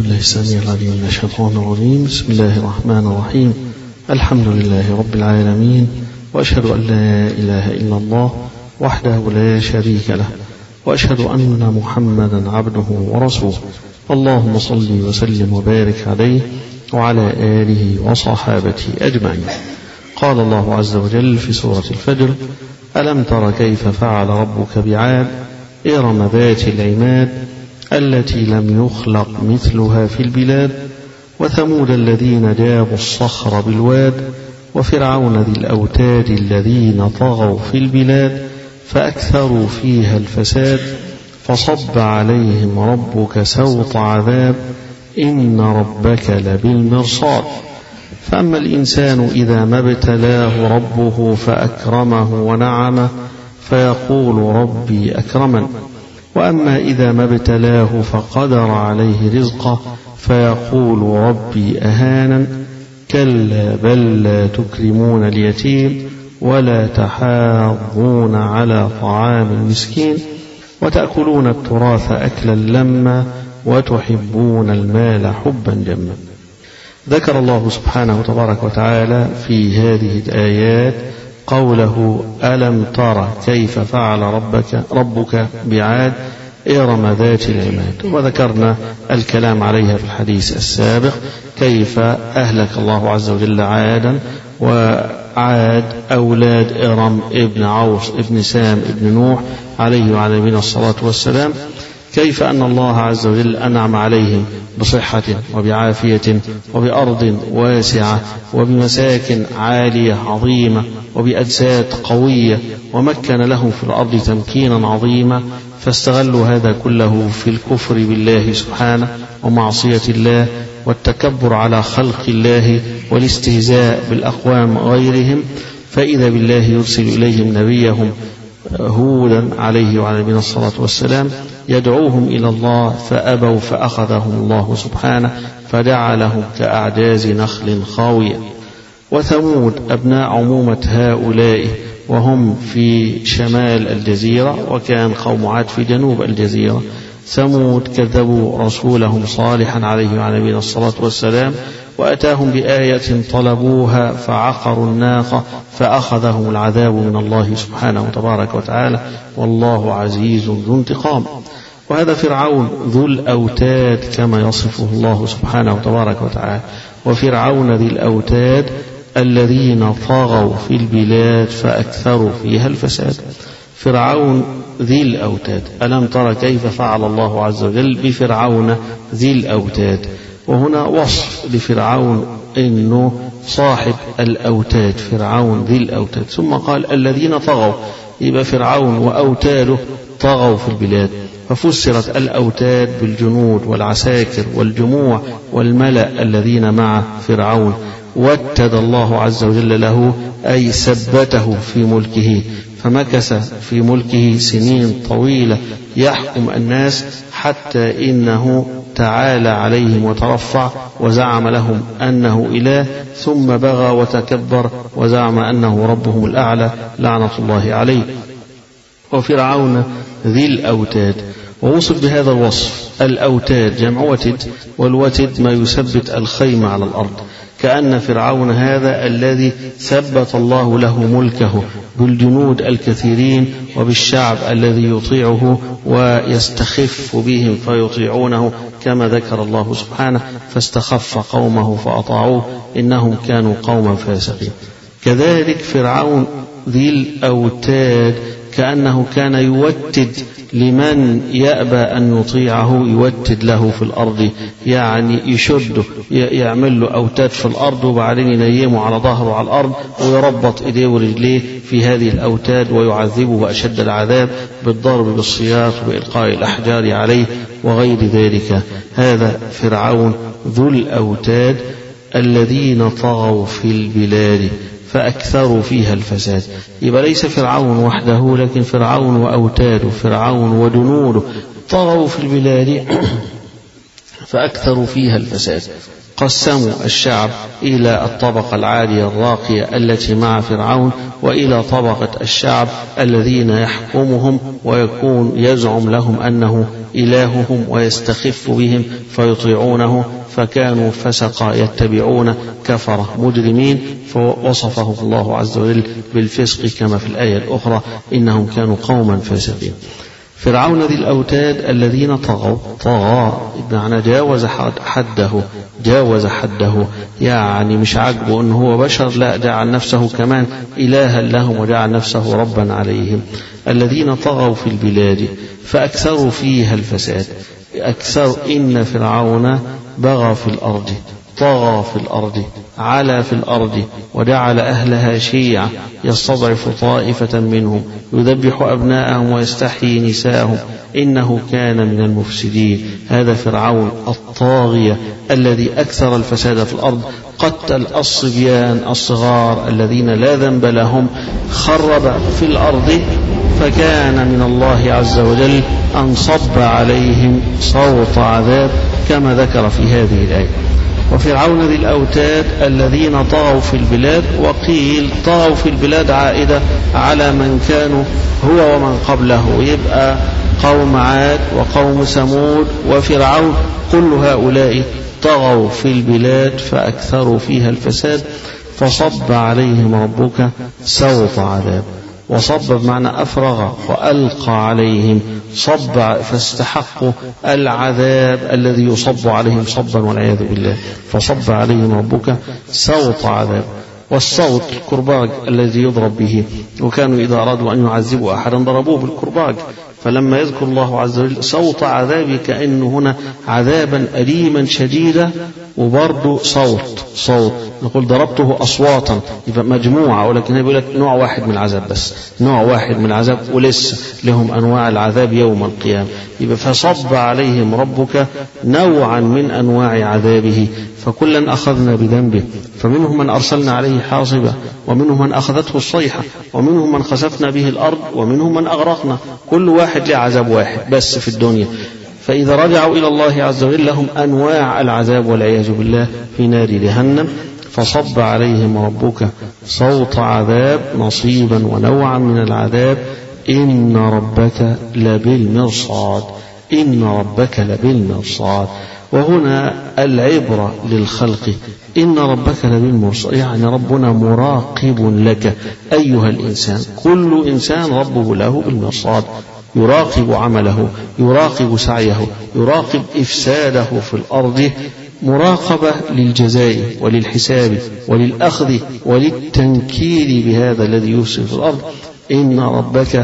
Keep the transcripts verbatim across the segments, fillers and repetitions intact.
بالله السميع العليم من الشيطان الرجيم. بسم الله الرحمن الرحيم. الحمد لله رب العالمين، وأشهد أن لا إله إلا الله وحده لا شريك له، وأشهد أن محمدا عبده ورسوله. اللهم صل وسلم وبارك عليه وعلى آله وصحابته أجمعين. قال الله عز وجل في سورة الفجر: ألم تر كيف فعل ربك بعاد إرم ذات العماد التي لم يخلق مثلها في البلاد وثمود الذين جابوا الصخر بالواد وفرعون ذي الأوتاد الذين طغوا في البلاد فأكثروا فيها الفساد فصب عليهم ربك سوط عذاب إن ربك لبالمرصاد. فأما الإنسان إذا ما ابتلاه ربه فأكرمه ونعمه فيقول ربي أكرمن، وأما إذا ما ابتلاه فقدر عليه رزقه فيقول ربي أهانن. كلا بل لا تكرمون اليتيم ولا تحاضون على طعام المسكين وتأكلون التراث أكلا لما وتحبون المال حبا جما. ذكر الله سبحانه تبارك وتعالى في هذه الآيات قوله: ألم تر كيف فعل ربك, ربك بعاد إرم ذات العماد. وذكرنا الكلام عليها في الحديث السابق، كيف أهلك الله عز وجل عادا، وعاد أولاد إرم ابن عوص ابن سام ابن نوح عليه وعلى نبينا الصلاة والسلام، كيف أن الله عز وجل أنعم عليهم بصحة وبعافية وبأرض واسعة وبمساكن عالية عظيمة وبأجساد قوية، ومكن لهم في الأرض تمكينا عظيما، فاستغلوا هذا كله في الكفر بالله سبحانه ومعصية الله والتكبر على خلق الله والاستهزاء بالأقوام غيرهم. فإذا بالله يرسل إليهم نبيهم هودا عليه وعلى نبينا الصلاة والسلام يدعوهم إلى الله فأبوا فأخذهم الله سبحانه فجعلهم كأعجاز نخل خاوية. وثمود أبناء عمومة هؤلاء وهم في شمال الجزيرة، وكان قوم عاد في جنوب الجزيرة. ثمود كذبوا رسولهم صالحا عليه وعلى نبينا الصلاة والسلام وأتاهم بآية طلبوها فعقروا الناقة فأخذهم العذاب من الله سبحانه تبارك وتعالى والله عزيز ذو انتقام. وهذا فرعون ذو الأوتاد كما يصفه الله سبحانه تبارك وتعالى، وفرعون ذي الأوتاد الذين طغوا في البلاد فأكثروا فيها الفساد. فرعون ذي الأوتاد، ألم تر كيف فعل الله عز وجل بفرعون ذي الأوتاد. وهنا وصف لفرعون إنه صاحب الأوتاد، فرعون ذي الأوتاد، ثم قال الذين طغوا، يبقى فرعون وأوتاده طغوا في البلاد، ففسرت الأوتاد بالجنود والعساكر والجموع والملأ الذين مع فرعون. وتد الله عز وجل له أي ثبته في ملكه، فمكث في ملكه سنين طويلة يحكم الناس حتى إنه تعالى عليهم وترفع وزعم لهم أنه إله، ثم بغى وتكبر وزعم أنه ربهم الأعلى لعنة الله عليه. وفرعون ذي الأوتاد، ووصف بهذا الوصف. الأوتاد جمع وتد، والوتد ما يثبت الخيمة على الأرض، كأن فرعون هذا الذي ثبت الله له ملكه بالجنود الكثيرين وبالشعب الذي يطيعه ويستخف بهم فيطيعونه، كما ذكر الله سبحانه: فاستخف قومه فأطاعوه إنهم كانوا قوما فاسقين. كذلك فرعون ذي الأوتاد كأنه كان يوتد لمن يأبى أن يطيعه، يوتد له في الأرض، يعني يشده، يعمل له أوتاد في الأرض وبعدين ينيمه على ظهره على الأرض ويربط إيديه ورجليه في هذه الأوتاد ويعذبه بأشد العذاب بالضرب بالسياط وإلقاء الأحجار عليه وغير ذلك. هذا فرعون ذو الأوتاد الذين طغوا في البلاد فأكثروا فيها الفساد. يبقى ليس فرعون وحده، لكن فرعون وأوتاده، فرعون وجنوده طغوا في البلاد فأكثروا فيها الفساد. قسموا الشعب إلى الطبقة العالية الراقية التي مع فرعون، وإلى طبقة الشعب الذين يحكمهم ويكون يزعم لهم أنه إلههم ويستخف بهم فيطيعونه، فكانوا فسقا يتبعون كفرة مجرمين، فوصفه الله عز وجل بالفسق كما في الآية الأخرى إنهم كانوا قوما فاسقين. فرعون ذي الأوتاد الذين طغوا، طغى بمعنى جاوز حده، جاوز حده يعني مش عاجبه أنه هو بشر، لا جعل نفسه كمان إلها لهم وجعل نفسه ربا عليهم. الذين طغوا في البلاد فأكثروا فيها الفساد. أكثر إن فرعون بغى في الأرض، طغى في الأرض، علا في الأرض، وجعل أهلها شيعا يستضعف طائفة منهم يذبح أبناءهم ويستحيي نساءهم إنه كان من المفسدين. هذا فرعون الطاغية الذي أكثر الفساد في الأرض، قتل الصبيان الصغار الذين لا ذنب لهم، خرب في الأرض، فكان من الله عز وجل أن صب عليهم صوت عذاب كما ذكر في هذه الآية. وفرعون ذي الأوتاد الذين طغوا في البلاد، وقيل طغوا في البلاد عائدة على من كانوا هو ومن قبله، يبقى قوم عاد وقوم ثمود وفرعون، كل هؤلاء طغوا في البلاد فأكثروا فيها الفساد، فصب عليهم ربك سوط عذاب. وصب بمعنى أفرغ وألقى عليهم، صب فاستحقوا العذاب الذي يصب عليهم صبا والعياذ بالله، فصب عليهم ربك سوط عذاب. والصوت الكرباج الذي يضرب به، وكانوا إذا أرادوا أن يعذبوا أحدا ضربوه بالكرباج، فلما يذكر الله عز وجل صوت عذاب كأنه هنا عذابا أليما شديدا، وبرضه صوت صوت نقول ضربته أصواتا، يبقى مجموعة، ولكن يقول لك نوع واحد من العذاب بس، نوع واحد من العذاب، ولسه لهم أنواع العذاب يوم القيامة. يبقى فصب عليهم ربك نوعا من أنواع عذابه، فكلا أخذنا بذنبه، فمنهم من أرسلنا عليه حاصبا، ومنهم من أخذته الصيحة، ومنهم من خسفنا به الأرض، ومنهم من أغرقنا، كل واحد له عذاب واحد بس في الدنيا. فإذا رجعوا إلى الله عز وجل لهم أنواع العذاب والعياذ بالله في نار جهنم. فصب عليهم ربك صوت عذاب، نصيبا ونوعا من العذاب، إن ربك لبالمرصاد، إن ربك لبالمرصاد. وهنا العبرة للخلق، إن ربك لبالمرصاد، يعني ربنا مراقب لك أيها الإنسان، كل إنسان ربه له بالمرصاد، يراقب عمله، يراقب سعيه، يراقب إفساده في الأرض، مراقبة للجزاء وللحساب وللأخذ وللتنكيل بهذا الذي يفسد في الأرض. إن ربك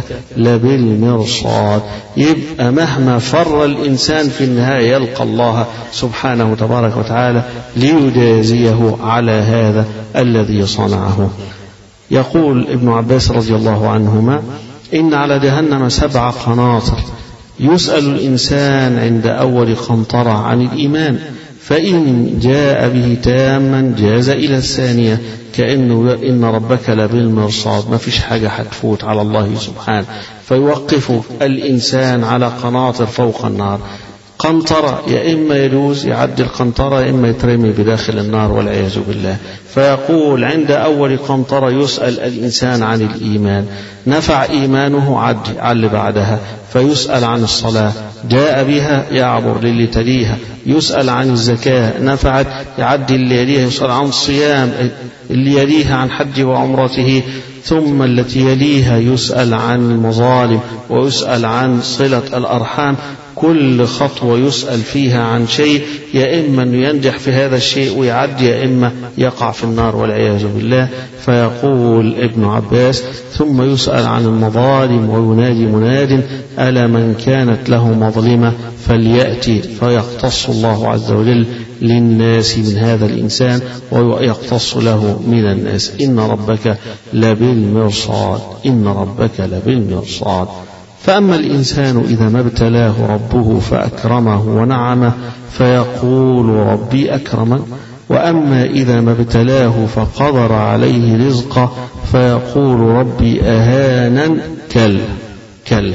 لبالمرصاد، يبقى مهما فر الإنسان في النهاية يلقى الله سبحانه تبارك وتعالى ليجازيه على هذا الذي صنعه. يقول ابن عباس رضي الله عنهما: إن على جهنم سبع قناطر، يسأل الإنسان عند أول قنطرة عن الإيمان، فإن جاء به تاما جاز إلى الثانية، كأنه إن ربك لبالمرصاد، ما فيش حاجة هتفوت على الله سبحانه، فيوقف الإنسان على قناطر فوق النار. قنطرة يا إما يجوز يعدي القنطرة، يا إما يترمي بداخل النار والعياذ بالله. فيقول عند أول قنطرة يسأل الإنسان عن الإيمان، نفع إيمانه عدي على اللي بعدها، فيسأل عن الصلاة، جاء بها يعبر للي تليها. يسأل عن الزكاة، نفعت يعدي اللي يليها. يسأل عن الصيام، اللي يليها عن حج وعمرته. ثم التي يليها يسأل عن المظالم، ويسأل عن صلة الأرحام. كل خطوة يسأل فيها عن شيء، يا إما أن ينجح في هذا الشيء ويعدي، يا إما يقع في النار والعياذ بالله. فيقول ابن عباس: ثم يسأل عن المظالم، وينادي مناد: ألا من كانت له مظلمة فليأتي، فيقتص الله عز وجل للناس من هذا الإنسان ويقتص له من الناس. إن ربك لبالمرصاد، إن ربك لبالمرصاد. فأما الإنسان إذا ما ابتلاه ربه فأكرمه ونعمه فيقول ربي أكرمن، وأما إذا ما ابتلاه فقدر عليه رزقه فيقول ربي أهانن. كلا كلا،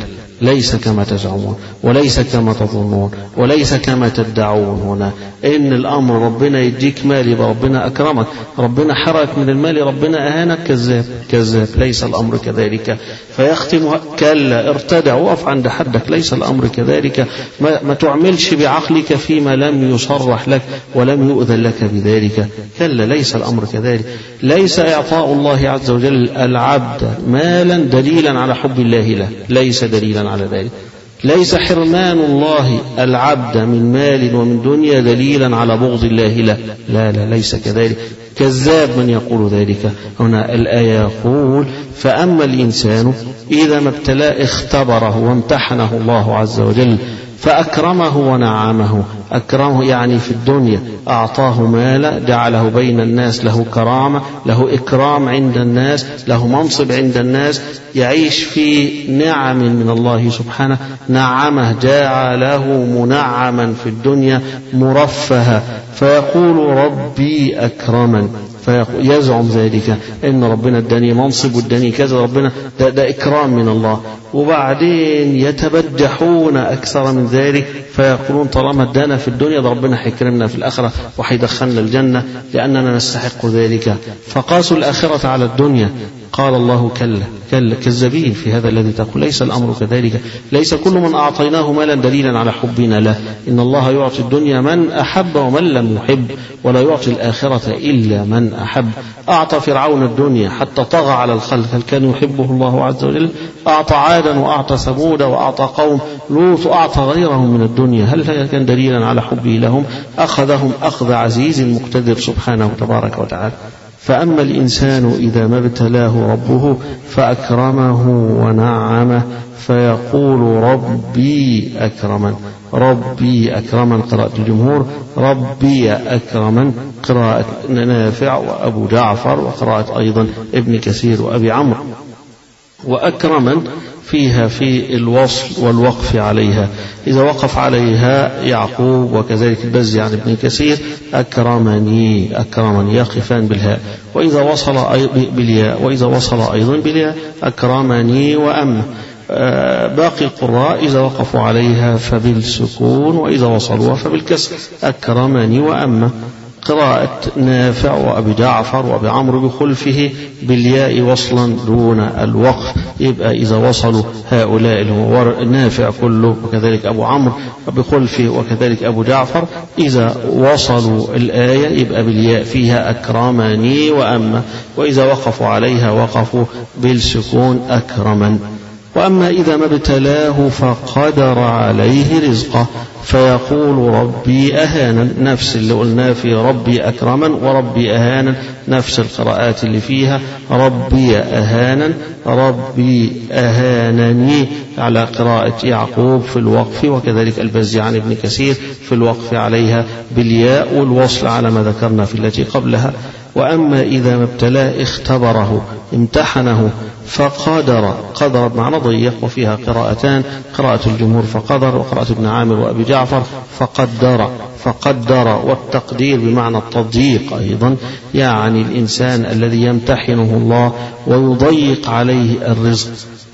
ليس كما تزعمون وليس كما تظنون وليس كما تدعون هنا. إن الأمر ربنا يديك مال يبقى ربنا أكرمك، ربنا حرك من المال ربنا أهانك، كذاب كذاب، ليس الأمر كذلك. فيختم كلا ارتدع، وقف عند حدك، ليس الأمر كذلك. ما, ما تعملش بعقلك فيما لم يصرح لك ولم يؤذن لك بذلك، كلا ليس الأمر كذلك. ليس إعطاء الله عز وجل العبد مالا دليلا على حب الله له، ليس دليلا على ذلك. ليس حرمان الله العبد من مال ومن دنيا دليلا على بغض الله له، لا لا ليس كذلك، كذاب من يقول ذلك. هنا الآية يقول فأما الإنسان إذا ما ابتلاه اختبره وامتحنه الله عز وجل فأكرمه ونعمه. أكرمه يعني في الدنيا أعطاه مالا، جعله بين الناس له كرامة، له إكرام عند الناس، له منصب عند الناس، يعيش في نعم من الله سبحانه. نعمه جعله منعما في الدنيا مرفها، فيقول ربي أكرمن، فيزعم ذلك ان ربنا اداني منصب واداني كذا، ربنا ده, ده اكرام من الله. وبعدين يتبجحون اكثر من ذلك فيقولون طالما ادانا في الدنيا ده ربنا حيكرمنا في الاخره وحيدخلنا الجنه لاننا نستحق ذلك، فقاسوا الاخره على الدنيا. قال الله كلا كلا، كذابين في هذا الذي تقول، ليس الأمر كذلك. ليس كل من أعطيناه مالا دليلا على حبنا له، إن الله يعطي الدنيا من أحب ومن لم يحب، ولا يعطي الآخرة إلا من أحب. أعطى فرعون الدنيا حتى طغى على الخلق، هل كان يحبه الله عز وجل؟ أعطى عادا وأعطى ثمود وأعطى قوم لوط، أعطى غيرهم من الدنيا، هل كان دليلا على حبه لهم؟ أخذهم أخذ عزيز مقتدر سبحانه تبارك وتعالى. فأما الإنسان إذا ما ابتلاه ربه فأكرمه ونعمه فيقول ربي أكرمن. ربي أكرمن قراءة الجمهور، ربي أكرمن قراءة نافع وأبو جعفر، وقراءة أيضا ابن كثير وأبي عمرو. وأكرمن فيها في الوصل والوقف عليها، إذا وقف عليها يعقوب وكذلك البزي عن ابن كثير أكرمني أكرمني يقفان بالهاء، وإذا وصل بالياء، وإذا وصل أيضا بالياء أكرمني وأما. باقي القراء إذا وقفوا عليها فبالسكون، وإذا وصلوا فبالكسر أكرمني وأما. قراءة نافع وأبي جعفر وأبي عمرو بخلفه بالياء وصلا دون الوقف، يبقى إذا وصلوا هؤلاء نافع كله وكذلك أبو عمرو بخلفه وكذلك أبو جعفر، إذا وصلوا الآية يبقى بالياء فيها أكرمني وأما، وإذا وقفوا عليها وقفوا بالسكون أكرمن. وأما إذا ما ابتلاه فقدر عليه رزقه فيقول ربي أهانا، نفس اللي قلنا في ربي أكرما وربي أهانا، نفس القراءات اللي فيها ربي أهانا ربي أهانني على قراءة يعقوب في الوقف، وكذلك البزي عن ابن كثير في الوقف عليها بالياء والوصل على ما ذكرنا في التي قبلها. وأما إذا ما ابتلاه اختبره امتحنه فقدر، قدر بمعنى ضيق، وفيها قراءتان، قراءة الجمهور فقدر، وقراءة ابن عامر وأبي جعفر فقدر فقدر، والتقدير بمعنى التضييق أيضا، يعني الإنسان الذي يمتحنه الله ويضيق عليه الرزق،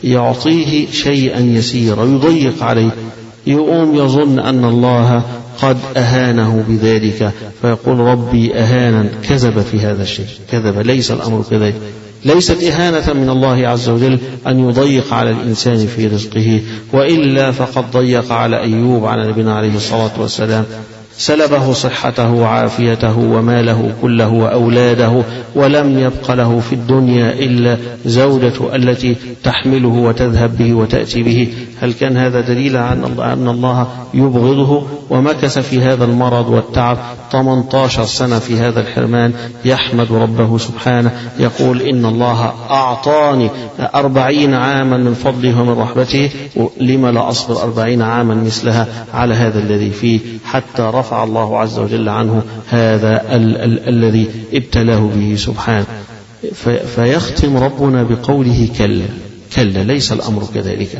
يعطيه شيئا يسيرا يضيق عليه، يقوم يظن أن الله قد أهانه بذلك فيقول ربي أهانا، كذب في هذا الشيء، كذب، ليس الأمر كذلك. ليست إهانة من الله عز وجل أن يضيق على الإنسان في رزقه، وإلا فقد ضيق على أيوب على نبينا عليه الصلاة والسلام، سلبه صحته وعافيته وماله كله وأولاده، ولم يبق له في الدنيا إلا زوجته التي تحمله وتذهب به وتأتي به. هل كان هذا دليل على أن الله يبغضه؟ ومكث في هذا المرض والتعب ثمانية عشر سنة في هذا الحرمان يحمد ربه سبحانه، يقول إن الله أعطاني أربعين عاما من فضله ومن رحمته، لما لا أصبر أربعين عاما مثلها على هذا الذي فيه، حتى رفع الله عز وجل عنه هذا ال- ال- الذي ابتلاه به سبحانه. فيختم ربنا بقوله كلا كلا، ليس الأمر كذلك.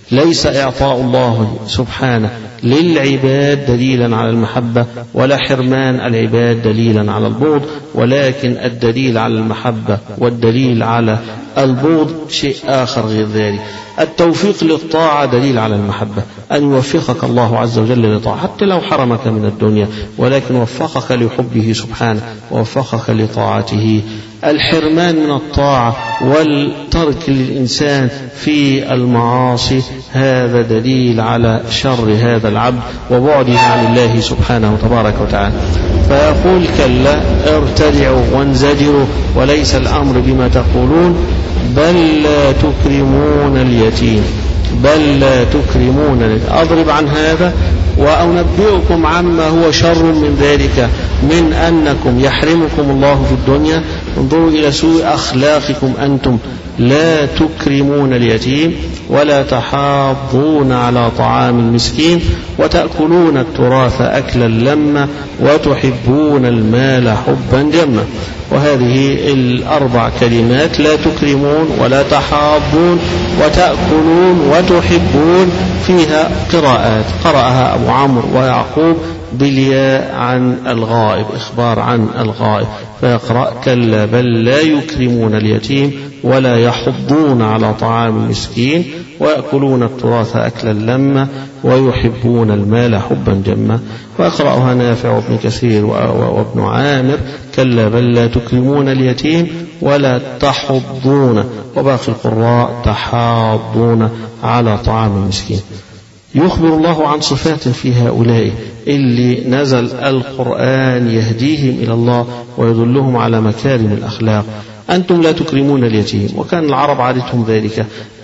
ليس إعطاء الله سبحانه للعباد دليلا على المحبة، ولا حرمان العباد دليلا على البغض، ولكن الدليل على المحبة والدليل على البغض شيء آخر غير ذلك. التوفيق للطاعة دليل على المحبة، أن يوفقك الله عز وجل لطاعة حتى لو حرمك من الدنيا، ولكن وفقك لحبه سبحانه ووفقك لطاعته. الحرمان من الطاعة والترك للإنسان في المعاصي هذا دليل على شر هذا العبد وبعده عن الله سبحانه تبارك وتعالى. فيقول كلا ارتدعوا وانزجروا وليس الأمر بما تقولون بل لا تكرمون اليتيم بل لا تكرمون اليتيم. أضرب عن هذا وأنبئكم عما هو شر من ذلك، من أنكم يحرمكم الله في الدنيا. انظروا إلى سوء أخلاقكم أنتم، لا تكرمون اليتيم ولا تحاضون على طعام المسكين وتأكلون التراث أكلا لما وتحبون المال حبا جما. وهذه الأربع كلمات، لا تكرمون ولا تحاضون وتأكلون وتحبون، فيها قراءات قرأها أبو عمرو ويعقوب بالياء عن الغائب، إخبار عن الغائب، فيقرأ كلا بل لا يكرمون اليتيم ولا يحضون على طعام المسكين ويأكلون التراث أكلا لما ويحبون المال حبا جما. ويقرأها نافع وابن كثير وابن عامر كلا بل لا تكرمون اليتيم ولا تحضون، وباقي القراء تحاضون على طعام المسكين. يخبر الله عن صفات في هؤلاء اللي نزل القرآن يهديهم إلى الله ويدلهم على مكارم الأخلاق. أنتم لا تكرمون اليتيم، وكان العرب عادتهم ذلك.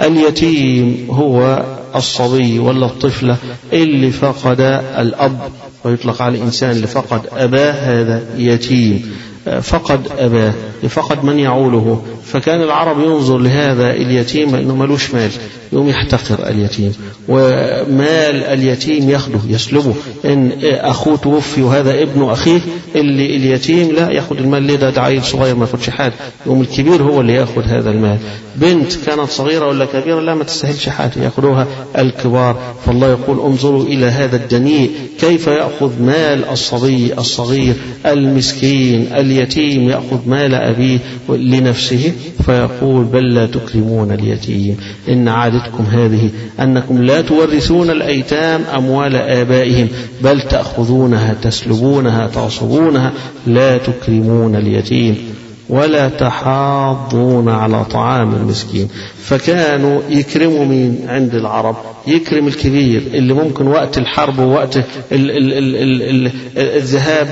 اليتيم هو الصبي ولا الطفلة اللي فقد الأب، ويطلق على الإنسان اللي فقد أباه هذا يتيم، فقد أباه، فقد من يعوله. فكان العرب ينظر لهذا اليتيم إنه ملوش مال، يوم يحتقر اليتيم، ومال اليتيم ياخده يسلبه. إن أخوه توفي وهذا ابن أخيه، اللي اليتيم لا ياخد المال، ليه؟ ده عيل صغير ما ياخدش حاجة، يوم الكبير هو اللي ياخد هذا المال. بنت كانت صغيرة ولا كبيرة لا ما تستاهلش حاجة، ياخدوها الكبار. فالله يقول انظروا إلى هذا الدنيء كيف يأخذ مال الصبي الصغير المسكين اليتيم، يأخذ مال أبيه لنفسه. فيقول بل لا تكرمون اليتيم، إن عادتكم هذه أنكم لا تورثون الأيتام أموال آبائهم بل تأخذونها تسلبونها تعصبونها، لا تكرمون اليتيم ولا تحاضون على طعام المسكين. فكانوا يكرموا من عند العرب، يكرم الكبير اللي ممكن وقت الحرب ووقت ال ال ال ال ال الذهاب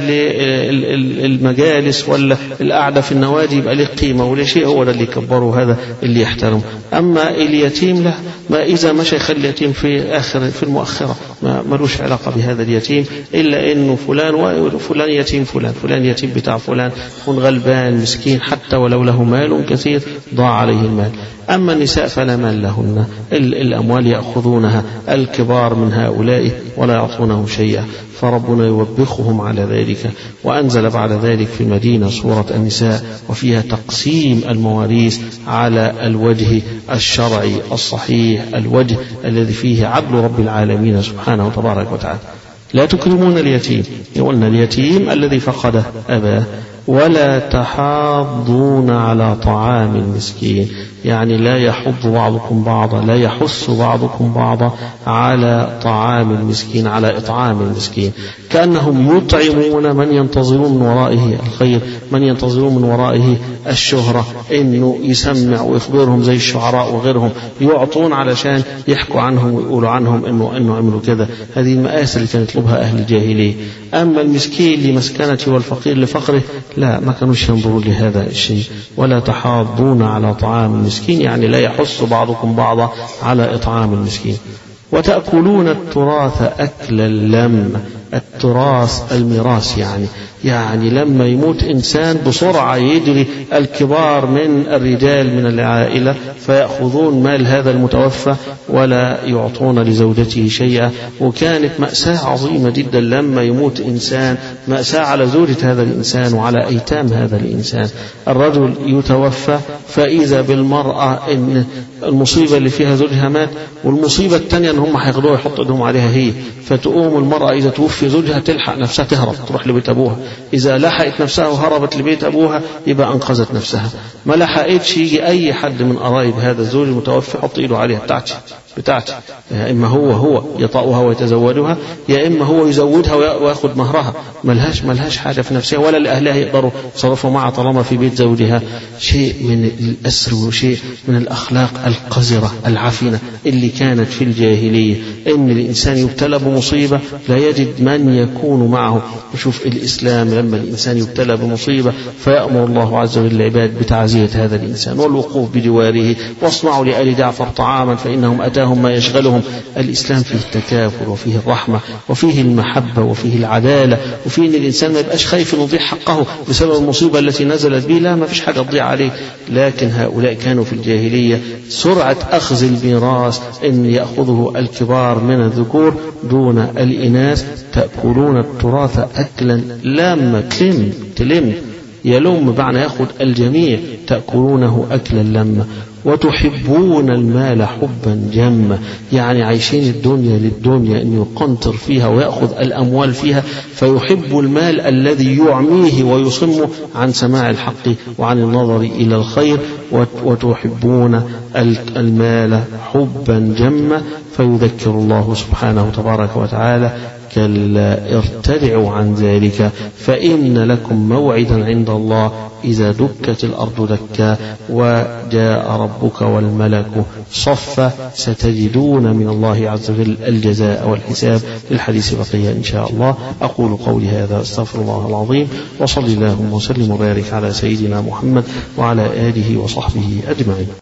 للمجالس ولا القعدة في النوادي يبقى له قيمة ولا شيء، هو ده اللي يكبره، هذا اللي يحترمه. أما اليتيم لا، ما إذا مشى يخلي اليتيم في آخر في المؤخرة، ما ملوش علاقة بهذا اليتيم، إلا إنه فلان وفلان يتيم فلان فلان يتيم بتاع فلان، يكون غلبان مسكين حتى ولو له مال كثير ضاع عليه المال. أما النساء فلا مال لهن، الأموال يأخذونها الكبار من هؤلاء ولا يعطونهم شيئا. فربنا يوبخهم على ذلك، وأنزل بعد ذلك في المدينة سورة النساء وفيها تقسيم المواريث على الوجه الشرعي الصحيح، الوجه الذي فيه عدل رب العالمين سبحانه وتبارك وتعالى. لا تكرمون اليتيم، قلنا اليتيم الذي فقد أباه. ولا تحاضون على طعام المسكين، يعني لا يحض بعضكم بعضا، لا يحث بعضكم بعضا على طعام المسكين، على إطعام المسكين، كأنهم يطعمون من ينتظرون من ورائه الخير، من ينتظرون من ورائه الشهرة، إنه يسمع ويخبرهم زي الشعراء وغيرهم، يعطون علشان يحكوا عنهم ويقولوا عنهم إنه إنه عملوا كذا. هذه المآسي اللي كانت يطلبها أهل الجاهلية. أما المسكين لمسكنته والفقير لفقره لا، ما كانوش ينظروا لهذا الشيء. ولا تحاضون على طعام المسكين، يعني لا يحث بعضكم بعضا على إطعام المسكين. وتأكلون التراث أكلا لما، التراث الميراث، يعني يعني لما يموت إنسان بسرعة يجري الكبار من الرجال من العائلة فيأخذون مال هذا المتوفى ولا يعطون لزوجته شيئا. وكانت مأساة عظيمة جدا لما يموت إنسان، مأساة على زوجة هذا الإنسان وعلى أيتام هذا الإنسان. الرجل يتوفى فإذا بالمرأة إن المصيبة اللي فيها زوجها مات، والمصيبة الثانية ان هم هياخدوها يحطوا ايدهم عليها هي، فتقوم المرأة اذا توفي زوجها تلحق نفسها تهرب تروح لبيت ابوها، اذا لحقت نفسها وهربت لبيت ابوها يبقى انقذت نفسها، ما لحقتش يجي اي حد من قرايب هذا الزوج المتوفي يحط ايده عليها بتاعتي بتاعتي، يا اما هو هو يطأها ويتزوجها، يا اما هو يزودها وياخذ مهرها، ملهاش ملهاش حاجه في نفسها ولا لاهلها يقدروا يصرفوا معها طالما في بيت زوجها. شيء من الاسر وشيء من الاخلاق القذره العفنه اللي كانت في الجاهليه، ان الانسان يبتلى بمصيبه لا يجد من يكون معه. وشوف الاسلام لما الانسان يبتلى بمصيبه فيأمر الله عز وجل العباد بتعزيه هذا الانسان والوقوف بجواره، واصنعوا لآل جعفر طعاما فانهم اتاهم ما يشغلهم. الاسلام فيه التكافل وفيه الرحمه وفيه المحبه وفيه العداله، وفيه ان الانسان ما يبقاش خايف انه يضيع حقه بسبب المصيبه التي نزلت به، لا ما فيش حاجه تضيع عليه. لكن هؤلاء كانوا في الجاهليه سرعه اخذ الميراث ان ياخذه الكبار من الذكور دون الاناث، تاكلون التراث اكلا لما تلم تلم يلم بمعنى ياخذ الجميع، تاكلونه اكلا لما، وتحبون المال حبا جما، يعني عايشين الدنيا للدنيا أن يقنطر فيها ويأخذ الأموال فيها، فيحب المال الذي يعميه ويصمه عن سماع الحق وعن النظر إلى الخير. وتحبون المال حبا جما، فيذكر الله سبحانه تبارك وتعالى كلا ارتدعوا عن ذلك فإن لكم موعدا عند الله إذا دكت الأرض دكا وجاء ربك والملك صفا ستجدون من الله عز وجل الجزاء والحساب. للحديث بقية إن شاء الله. أقول قولي هذا أستغفر الله العظيم، وصلى اللهم وسلم وبارك على سيدنا محمد وعلى آله وصحبه أجمعين.